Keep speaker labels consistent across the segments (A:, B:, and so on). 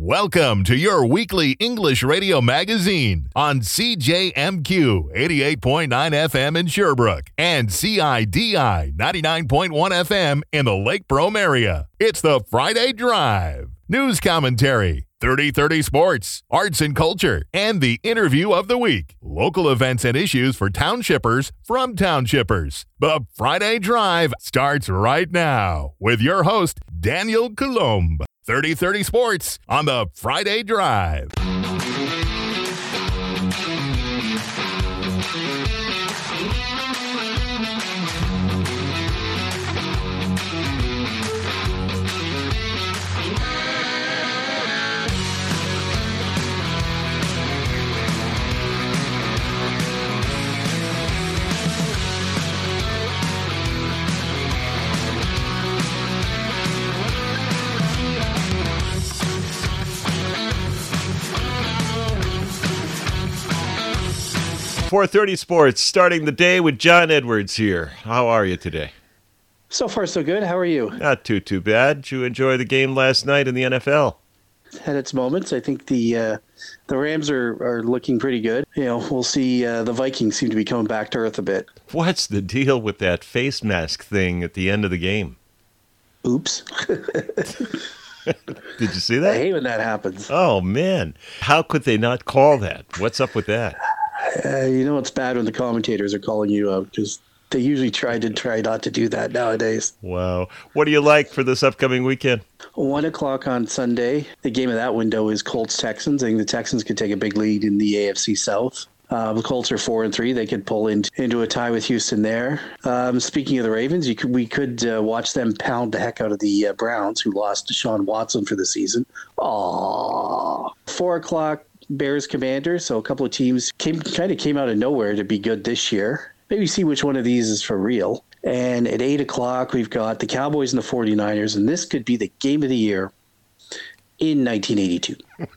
A: Welcome to your weekly English radio magazine on CJMQ 88.9 FM in Sherbrooke and CIDI 99.1 FM in the Lake Brome area. It's the Friday Drive. News commentary, 30-30 sports, arts and culture, and the interview of the week. Local events and issues for townshippers from townshippers. The Friday Drive starts right now with your host, Daniel Coulombe. 30-30 sports on the Friday Drive.
B: .30 Sports, starting the day with John Edwards here. How are you today?
C: So far, so good. How are you?
B: Not too bad. Did you enjoy the game last night in the NFL?
C: Had its moments. I think the Rams are looking pretty good. You know, we'll see. The Vikings seem to be coming back to earth a bit.
B: What's the deal with that face mask thing at the end of the game?
C: Oops.
B: Did you see that?
C: I hate when that happens.
B: Oh, man. How could they not call that? What's up with that?
C: You know it's bad when the commentators are calling you out because they usually try not to do that nowadays.
B: Wow. What do you like for this upcoming weekend?
C: 1 o'clock on Sunday. The game of that window is Colts-Texans. I think the Texans could take a big lead in the AFC South. The Colts are 4-3. They could pull into a tie with Houston there. Speaking of the Ravens, we could watch them pound the heck out of the Browns, who lost Deshaun Watson for the season. Aww. 4 o'clock. Bears Commanders, so a couple of teams came out of nowhere to be good this year. Maybe see which one of these is for real. And at 8 o'clock, we've got the Cowboys and the 49ers, and this could be the game of the year in 1982.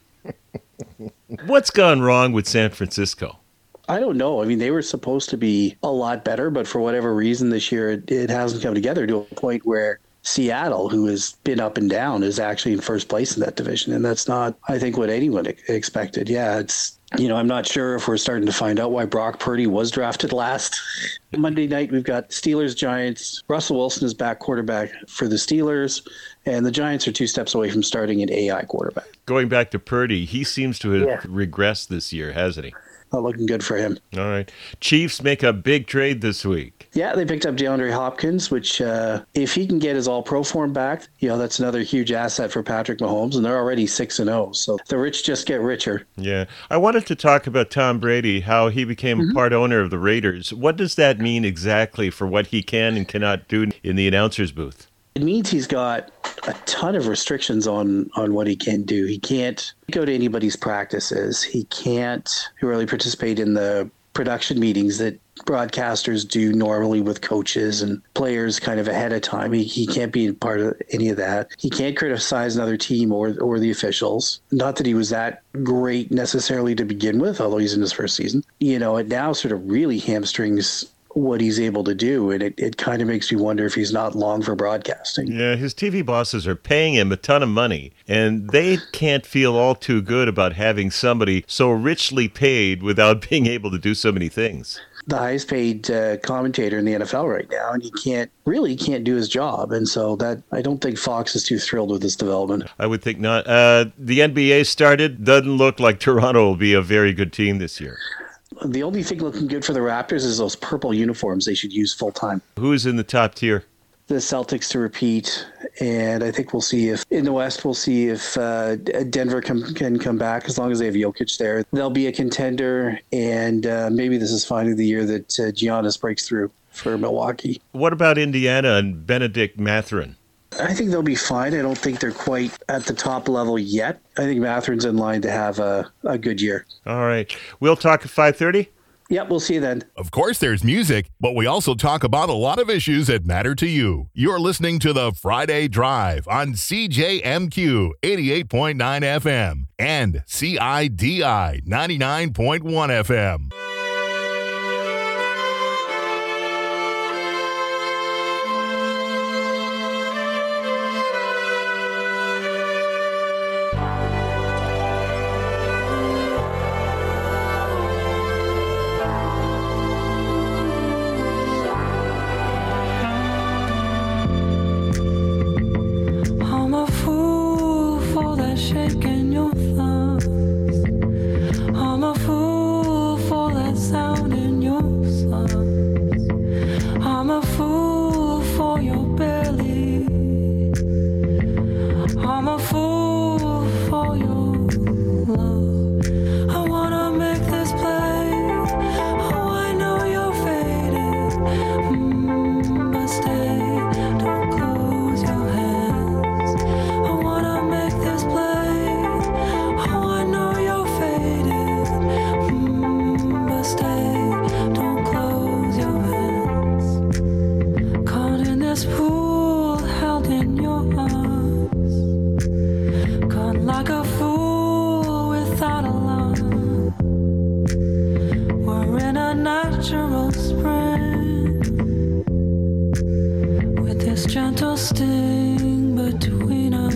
B: What's gone wrong with San Francisco?
C: I don't know. I mean, they were supposed to be a lot better, but for whatever reason this year, it hasn't come together to a point where Seattle, who has been up and down, is actually in first place in that division. And that's not, I think, what anyone expected. Yeah, I'm not sure if we're starting to find out why Brock Purdy was drafted last. Monday night, we've got Steelers-Giants. Russell Wilson is back quarterback for the Steelers, and the Giants are 2 steps away from starting an AI quarterback.
B: Going back to Purdy, he seems to have regressed this year, hasn't he?
C: Not looking good for him.
B: All right. Chiefs make a big trade this week.
C: Yeah, they picked up DeAndre Hopkins, which if he can get his all-pro form back, that's another huge asset for Patrick Mahomes, and they're already 6-0, so the rich just get richer.
B: Yeah. I wanted to talk about Tom Brady, how he became part owner of the Raiders. What does that mean exactly for what he can and cannot do in the announcer's booth?
C: It means he's got a ton of restrictions on what he can do. He can't go to anybody's practices. He can't really participate in the production meetings that broadcasters do normally with coaches and players kind of ahead of time. He can't be part of any of that. He can't criticize another team or the officials. Not that he was that great necessarily to begin with, although he's in his first season. It now sort of really hamstrings what he's able to do, and it kind of makes me wonder if he's not long for broadcasting.
B: Yeah, his TV bosses are paying him a ton of money, and they can't feel all too good about having somebody so richly paid without being able to do so many things.
C: The highest paid commentator in the NFL right now, and he can't do his job. And so that I don't think Fox is too thrilled with this development.
B: I would think not. The NBA started. Doesn't look like Toronto will be a very good team this year.
C: The only thing looking good for the Raptors is those purple uniforms they should use full time.
B: Who's in the top tier?
C: The Celtics to repeat, and I think we'll see if in the West Denver can come back as long as they have Jokic there. They'll be a contender, and maybe this is finally the year that Giannis breaks through for Milwaukee.
B: What about Indiana and Benedict Mathurin?
C: I think they'll be fine. I don't think they're quite at the top level yet. I think Mathurin's in line to have a good year.
B: All right. We'll talk at 5:30.
C: Yep, we'll see you then.
A: Of course, there's music, but we also talk about a lot of issues that matter to you. You're listening to the Friday Drive on CJMQ 88.9 FM and CIDI 99.1 FM.
D: shaking your thumbs. I'm a fool for that sound in your slums. I'm a fool for your belly. I'm a fool for your love. I wanna make this play. Oh, I know you're faded. But stay, don't close your hands. I wanna make this play. Oh, I know you're faded. But stay, don't close your hands. Caught in this pool, held in your arms. Caught like a fool without a line. We're in a natural spring with this gentle sting between us.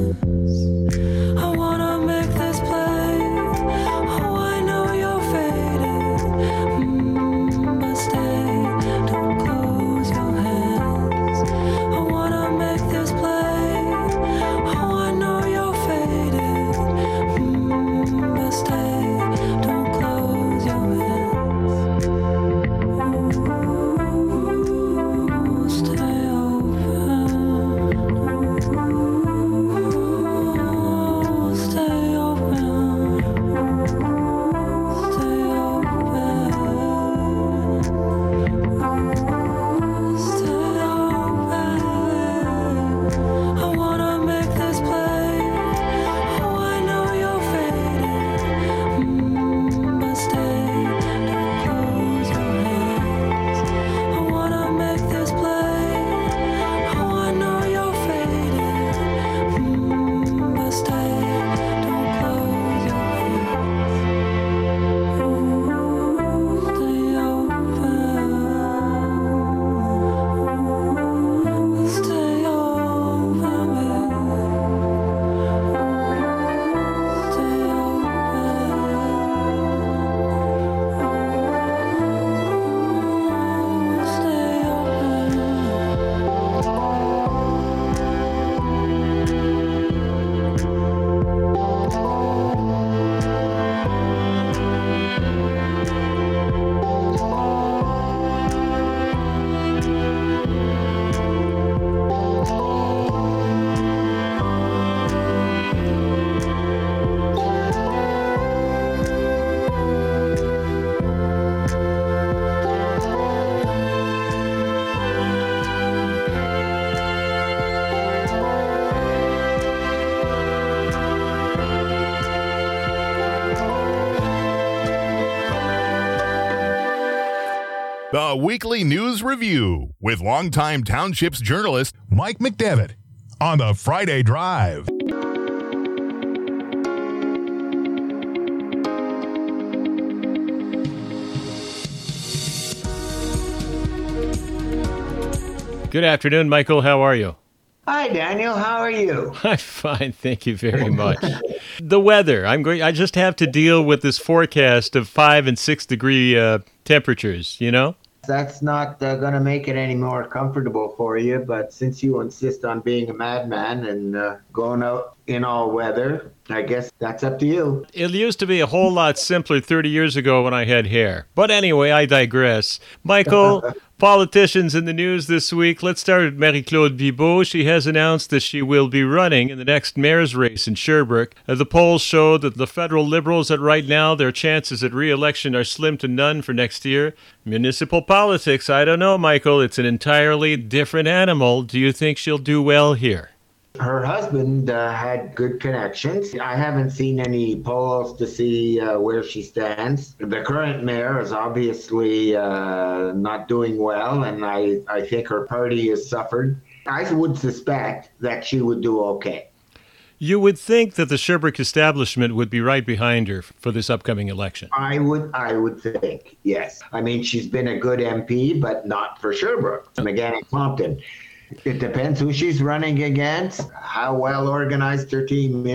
D: I wanna make this play. Oh, I know you're faded. But stay, don't close your hands. I wanna make this play. Oh, I know you're faded. But stay, don't close your hands. Ooh, stay open. Ooh, stay open. Stay open. Stay open. I wanna make this play. Oh, I know you're faded. But stay, don't close your hands. I wanna make this play. Oh, I know you're faded. But stay, don't close your hands. Ooh, stay open. Stay open, baby. Stay open. Stay open.
A: The Weekly News Review with longtime Townships journalist Mike McDevitt on the Friday Drive.
B: Good afternoon, Michael. How are you?
E: Hi, Daniel. How are you?
B: I'm fine, thank you very much. The weather. I just have to deal with this forecast of 5 and 6 degree temperatures, you know?
E: That's not going to make it any more comfortable for you, but since you insist on being a madman and going out in all weather, I guess that's up to you.
B: It used to be a whole lot simpler 30 years ago when I had hair. But anyway, I digress. Michael, politicians in the news this week. Let's start with Marie-Claude Bibeau. She has announced that she will be running in the next mayor's race in Sherbrooke. The polls show that the federal Liberals that right now their chances at re-election are slim to none for next year. Municipal politics, I don't know, Michael. It's an entirely different animal. Do you think she'll do well here?
E: Her husband had good connections. I haven't seen any polls to see where she stands. The current mayor is obviously not doing well, and I think her party has suffered. I would suspect that she would do okay.
B: You would think that the Sherbrooke establishment would be right behind her for this upcoming election.
E: I would think, yes. I mean, she's been a good MP, but not for Sherbrooke. Mechanic-Compton. It depends who she's running against, how well organized her team is.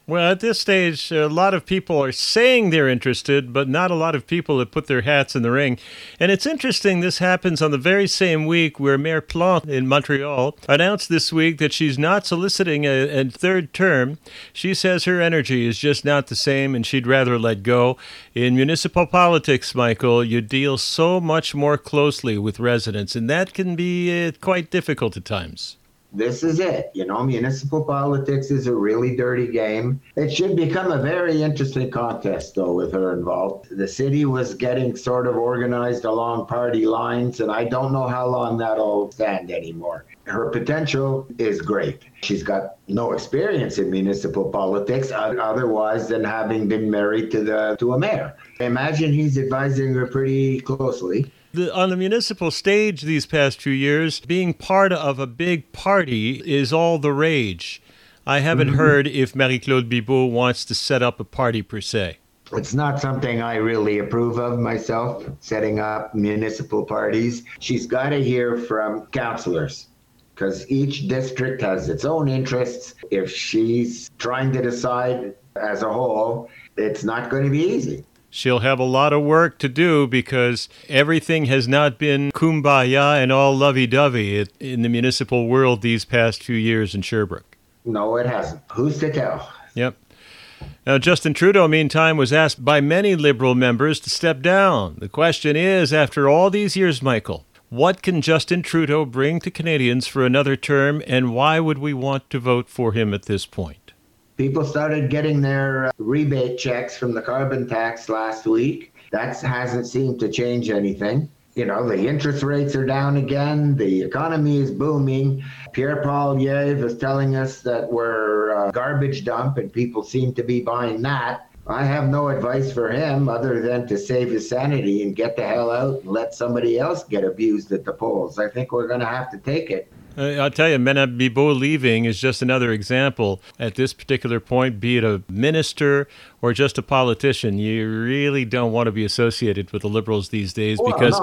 B: Well, at this stage, a lot of people are saying they're interested, but not a lot of people have put their hats in the ring. And it's interesting, this happens on the very same week where Mayor Plante in Montreal announced this week that she's not soliciting a third term. She says her energy is just not the same and she'd rather let go. In municipal politics, Michael, you deal so much more closely with residents, and that can be quite difficult at times.
E: This is it. Municipal politics is a really dirty game. It should become a very interesting contest, though, with her involved. The city was getting sort of organized along party lines, and I don't know how long that'll stand anymore. Her potential is great. She's got no experience in municipal politics otherwise than having been married to a mayor. I imagine he's advising her pretty closely.
B: On the municipal stage these past few years, being part of a big party is all the rage. I haven't heard if Marie-Claude Bibeau wants to set up a party per se.
E: It's not something I really approve of myself, setting up municipal parties. She's got to hear from councillors, because each district has its own interests. If she's trying to decide as a whole, it's not going to be easy.
B: She'll have a lot of work to do because everything has not been kumbaya and all lovey-dovey in the municipal world these past few years in Sherbrooke.
E: No, it hasn't. Who's to tell?
B: Yep. Now, Justin Trudeau, meantime, was asked by many Liberal members to step down. The question is, after all these years, Michael, what can Justin Trudeau bring to Canadians for another term, and why would we want to vote for him at this point?
E: People started getting their rebate checks from the carbon tax last week. That hasn't seemed to change anything. The interest rates are down again. The economy is booming. Pierre Poilievre is telling us that we're a garbage dump, and people seem to be buying that. I have no advice for him other than to save his sanity and get the hell out and let somebody else get abused at the polls. I think we're going to have to take it.
B: I'll tell you, Mme. Bibeau leaving is just another example. At this particular point, be it a minister or just a politician, you really don't want to be associated with the Liberals these days because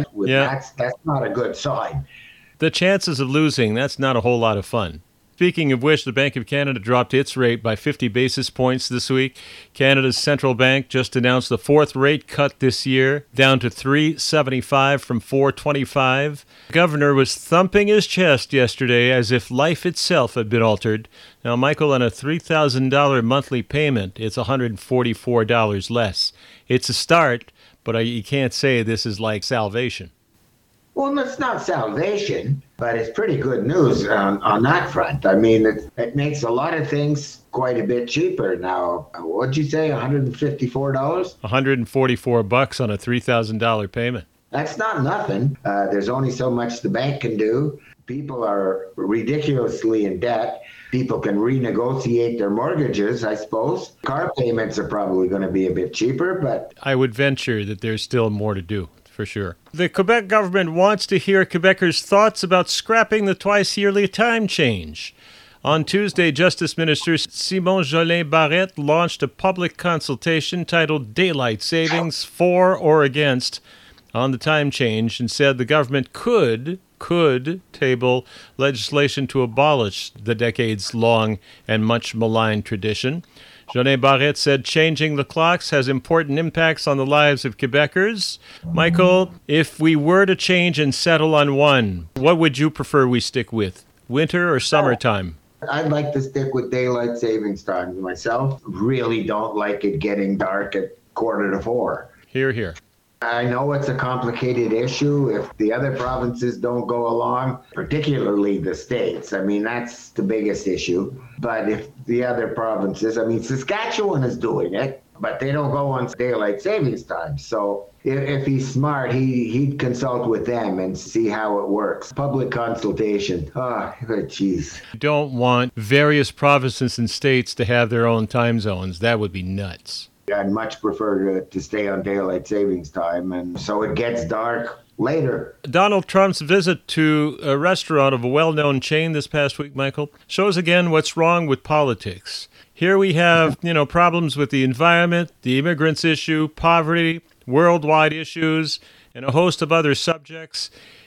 E: that's not a good sign.
B: The chances of losing, that's not a whole lot of fun. Speaking of which, the Bank of Canada dropped its rate by 50 basis points this week. Canada's central bank just announced the fourth rate cut this year, down to 3.75 from 4.25. The governor was thumping his chest yesterday as if life itself had been altered. Now, Michael, on a $3,000 monthly payment, it's $144 less. It's a start, but you can't say this is like salvation.
E: Well, it's not salvation, but it's pretty good news on that front. I mean, it makes a lot of things quite a bit cheaper now. What'd you say, $154?
B: $144 on a $3,000 payment.
E: That's not nothing. There's only so much the bank can do. People are ridiculously in debt. People can renegotiate their mortgages, I suppose. Car payments are probably going to be a bit cheaper, but
B: I would venture that there's still more to do. For sure. The Quebec government wants to hear Quebecers' thoughts about scrapping the twice-yearly time change. On Tuesday, Justice Minister Simon Jolin Barrette launched a public consultation titled Daylight Savings For or Against on the time change and said the government could table legislation to abolish the decades-long and much maligned tradition. Jolin Barrette said changing the clocks has important impacts on the lives of Quebecers. Michael, if we were to change and settle on one, what would you prefer we stick with, winter or summertime?
E: I'd like to stick with daylight savings time myself. Really don't like it getting dark at 3:45.
B: Hear, hear.
E: I know it's a complicated issue if the other provinces don't go along, particularly the states. I mean, that's the biggest issue. But if the other provinces, Saskatchewan is doing it, but they don't go on daylight savings time. So if he's smart, he'd consult with them and see how it works. Public consultation. Oh, jeez.
B: You don't want various provinces and states to have their own time zones. That would be nuts.
E: I'd much prefer to stay on daylight savings time, and so it gets dark later.
B: Donald Trump's visit to a restaurant of a well-known chain this past week, Michael, shows again what's wrong with politics. Here we have, problems with the environment, the immigrants issue, poverty, worldwide issues, and a host of other subjects.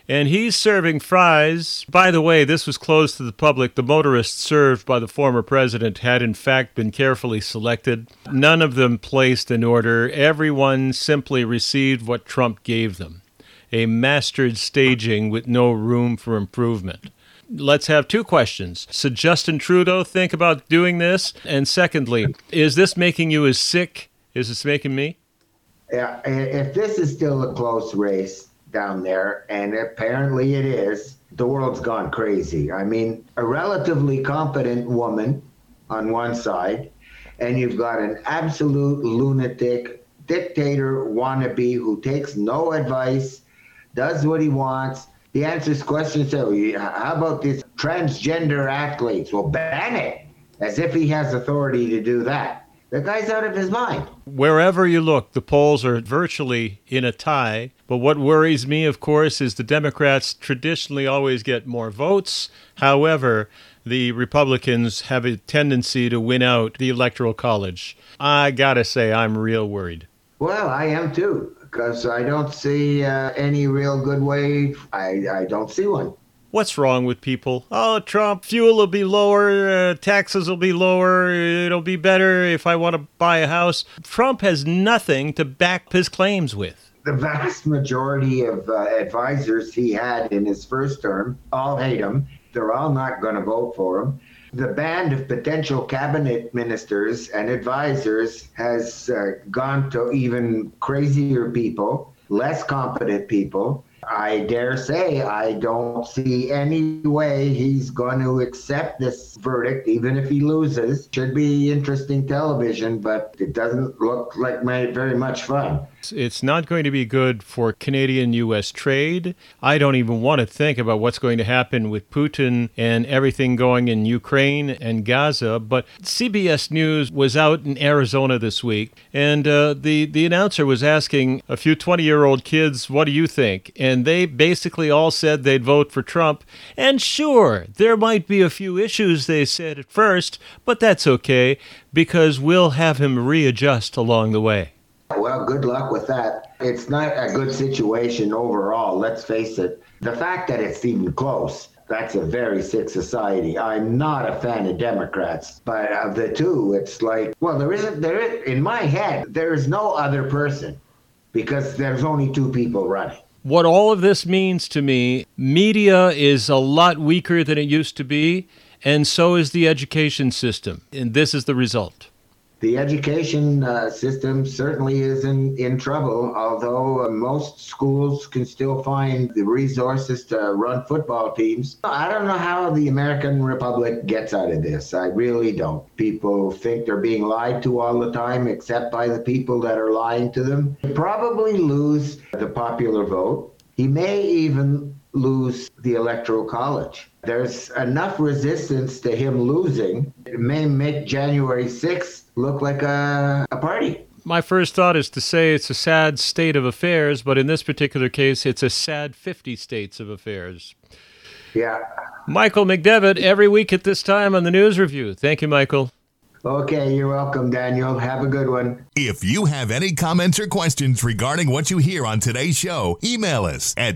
B: and he's serving fries. By the way, this was closed to the public. The motorists served by the former president had in fact been carefully selected. None of them placed an order. Everyone simply received what Trump gave them. A mastered staging with no room for improvement. Let's have two questions. Should Justin Trudeau think about doing this? And secondly, is this making you as sick as it's making me?
E: Yeah, if this is still a close race down there, and apparently it is, the world's gone crazy. I mean, a relatively competent woman on one side, and you've got an absolute lunatic dictator wannabe who takes no advice, does what he wants. He answers questions. So, how about these transgender athletes? Well, ban it, as if he has authority to do that. The guy's out of his mind.
B: Wherever you look, the polls are virtually in a tie. But what worries me, of course, is the Democrats traditionally always get more votes. However, the Republicans have a tendency to win out the Electoral College. I gotta say, I'm real worried.
E: Well, I am too, because I don't see any real good way. I don't see one.
B: What's wrong with people? Oh, Trump, fuel will be lower, taxes will be lower, it'll be better if I want to buy a house. Trump has nothing to back his claims with.
E: The vast majority of advisors he had in his first term all hate him. They're all not going to vote for him. The band of potential cabinet ministers and advisors has gone to even crazier people, less competent people. I dare say I don't see any way he's going to accept this verdict, even if he loses. Should be interesting television, but it doesn't look like very much fun.
B: It's not going to be good for Canadian-U.S. trade. I don't even want to think about what's going to happen with Putin and everything going in Ukraine and Gaza. But CBS News was out in Arizona this week, and the announcer was asking a few 20-year-old kids, what do you think? And they basically all said they'd vote for Trump. And sure, there might be a few issues, they said at first, but that's okay, because we'll have him readjust along the way.
E: Well, good luck with that. It's not a good situation overall, let's face it. The fact that it's even close, that's a very sick society. I'm not a fan of Democrats, but of the two, it's like, well, there is, in my head, there is no other person because there's only two people running.
B: What all of this means to me, media is a lot weaker than it used to be, and so is the education system. And this is the result.
E: The education system certainly is in trouble, although most schools can still find the resources to run football teams. I don't know how the American Republic gets out of this. I really don't. People think they're being lied to all the time, except by the people that are lying to them. He'll probably lose the popular vote. He may even lose the Electoral College. There's enough resistance to him losing. It may make January 6th look like a party.
B: My first thought is to say it's a sad state of affairs, but in this particular case, it's a sad 50 states of affairs.
E: Yeah.
B: Michael McDevitt, every week at this time on the News Review. Thank you, Michael.
E: Okay, you're welcome, Daniel. Have a good one.
A: If you have any comments or questions regarding what you hear on today's show, email us at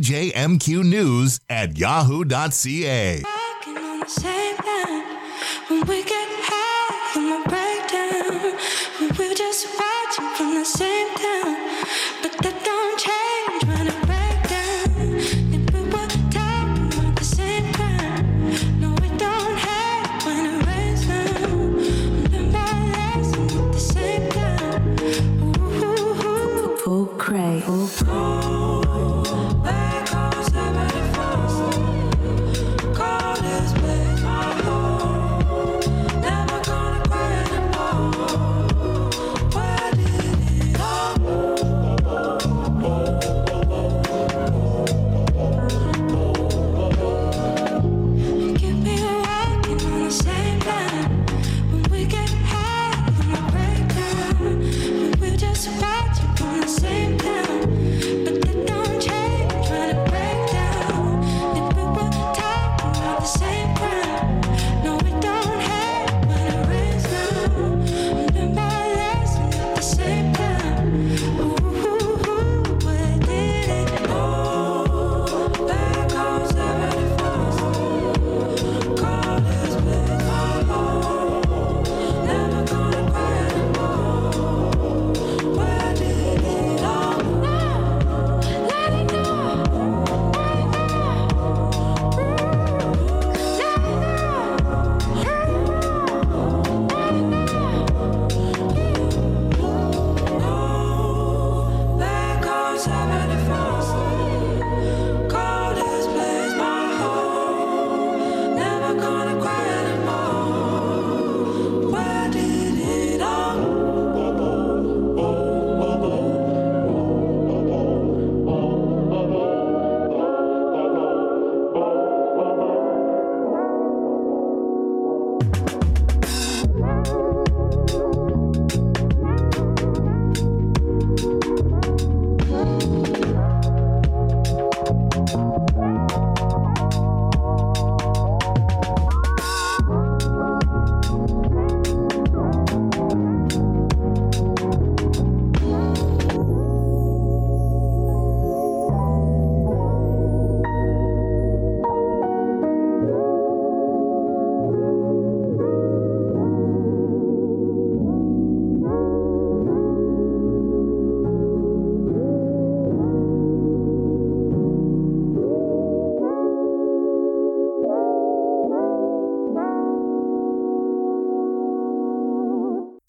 A: cjmqnews@yahoo.ca.
D: Walking on the same line when we get high in my breakdown. We're just watching from the same town, but that don't change when I break down. And we were talking about the same time. No, it don't hurt when it rains down. Learn my lesson at the same time. Ooh, full cray. Back home, 74. Call this place.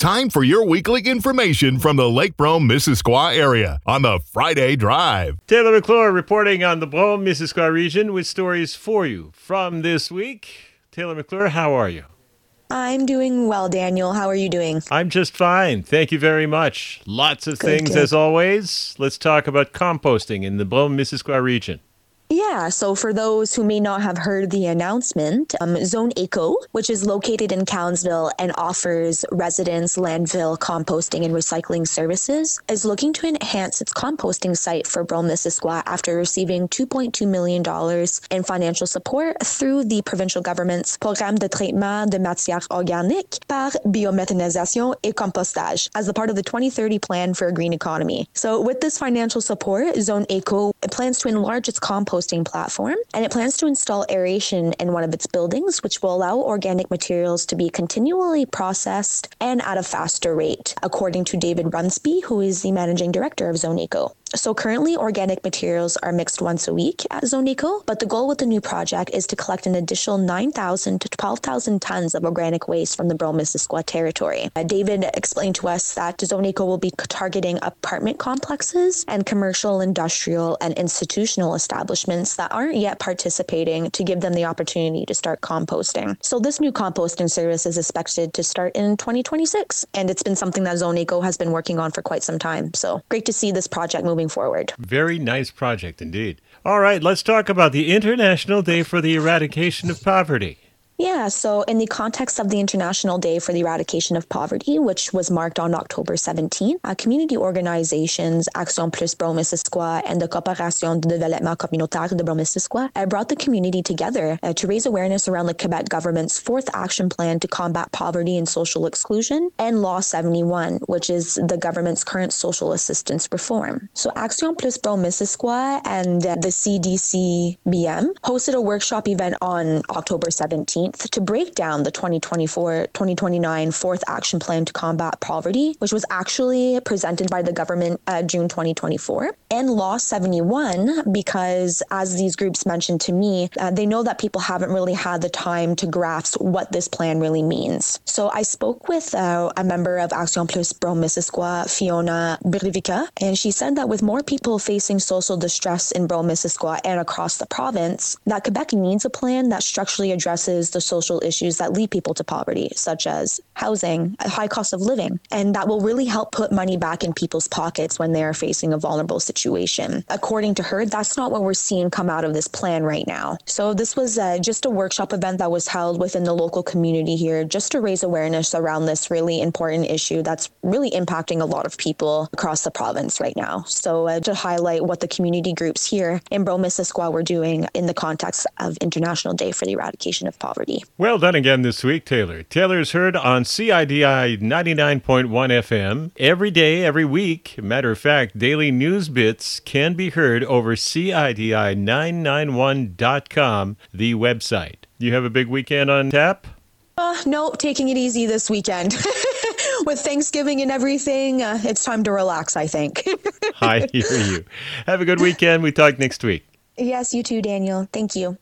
A: Time for your weekly information from the Lake Brome-Missisquoi area on the Friday Drive.
B: Taylor McClure reporting on the Brome-Missisquoi region with stories for you from this week. Taylor McClure, how are you?
F: I'm doing well, Daniel. How are you doing?
B: I'm just fine. Thank you very much. Lots of things
F: good.
B: as always. Let's talk about composting in the Brome-Missisquoi region.
F: Yeah, so for those who may not have heard the announcement, Zone Eco, which is located in Cowansville and offers residents landfill composting and recycling services, is looking to enhance its composting site for Brome-Missisquoi after receiving $2.2 million in financial support through the provincial government's Programme de traitement de matières organiques par biométhanisation et compostage as a part of the 2030 plan for a green economy. So with this financial support, Zone Eco plans to enlarge its composting platform, and it plans to install aeration in one of its buildings, which will allow organic materials to be continually processed and at a faster rate, according to David Runsby, who is the managing director of Zone Eco. So currently, organic materials are mixed once a week at Zone Eco, but the goal with the new project is to collect an additional 9,000 to 12,000 tons of organic waste from the Brome-Missisquoi territory. David explained to us that Zone Eco will be targeting apartment complexes and commercial, industrial, and institutional establishments that aren't yet participating to give them the opportunity to start composting. So this new composting service is expected to start in 2026, and it's been something that Zone Eco has been working on for quite some time. So great to see this project moving forward.
B: Very nice project indeed. All right, let's talk about the International Day for the Eradication of Poverty.
F: Yeah, so in the context of the International Day for the Eradication of Poverty, which was marked on October 17, community organizations Action Plus Brome-Missisquoi and the Coopération de Développement Communautaire de Brome-Missisquoi brought the community together to raise awareness around the Quebec government's fourth action plan to combat poverty and social exclusion and Law 71, which is the government's current social assistance reform. So Action Plus Brome-Missisquoi and the CDC-BM hosted a workshop event on October 17th to break down the 2024-2029 Fourth Action Plan to Combat Poverty, which was actually presented by the government June 2024, and Law 71, because as these groups mentioned to me, they know that people haven't really had the time to grasp what this plan really means. So I spoke with a member of Action Plus Brome-Missisquoi, Fiona Brivica, and she said that with more people facing social distress in Brome-Missisquoi and across the province, that Quebec needs a plan that structurally addresses the social issues that lead people to poverty, such as housing, a high cost of living, and that will really help put money back in people's pockets when they are facing a vulnerable situation. According to her, that's not what we're seeing come out of this plan right now. So this was just a workshop event that was held within the local community here just to raise awareness around this really important issue that's really impacting a lot of people across the province right now. So to highlight what the community groups here in Brome-Missisquoi were doing in the context of International Day for the Eradication of Poverty.
B: Well done again this week, Taylor. Taylor's heard on CIDI 99.1 FM every day, every week. Matter of fact, daily news bits can be heard over CIDI991.com, the website. You have a big weekend on tap?
F: No, taking it easy this weekend. With Thanksgiving and everything, it's time to relax, I think.
B: I hear you. Have a good weekend. We talk next week.
F: Yes, you too, Daniel. Thank you.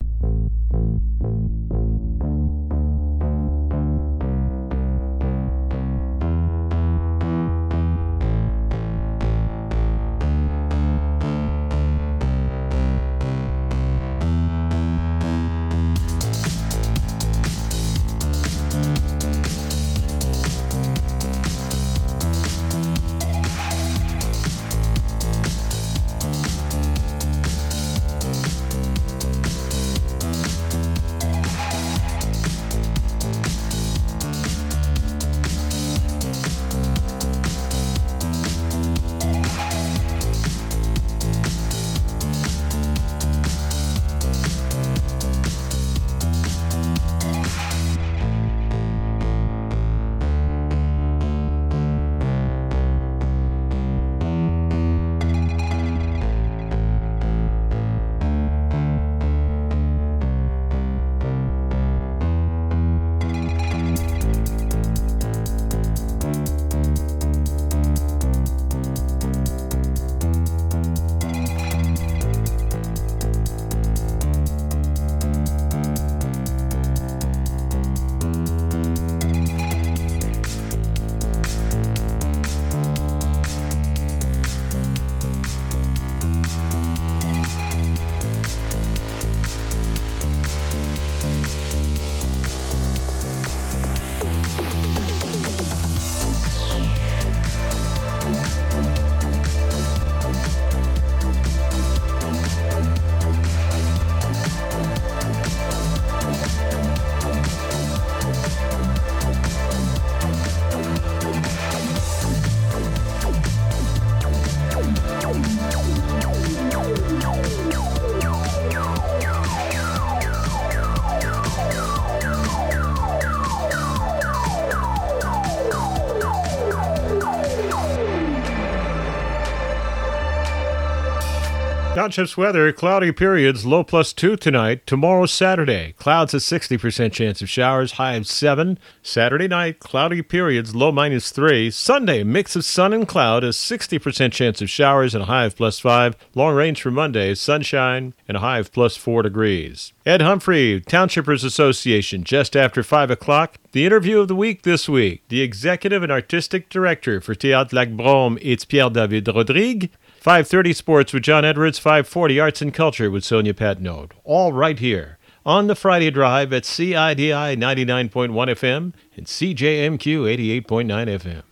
B: Township's weather, cloudy periods, low +2 tonight. Tomorrow, Saturday, clouds, a 60% chance of showers, high of 7. Saturday night, cloudy periods, low -3. Sunday, mix of sun and cloud, a 60% chance of showers and a high of +5. Long range for Monday, sunshine and a high of +4 degrees. Ed Humphrey, Townshippers Association, just after 5 o'clock. The interview of the week this week, the Executive and Artistic Director for Théâtre Lac Brome, it's Pierre-David Rodrigue. 5:30 Sports with John Edwards, 5:40 Arts and Culture with Sonia Patnode. All right here on the Friday Drive at CIDI 99.1 FM and CJMQ 88.9 FM.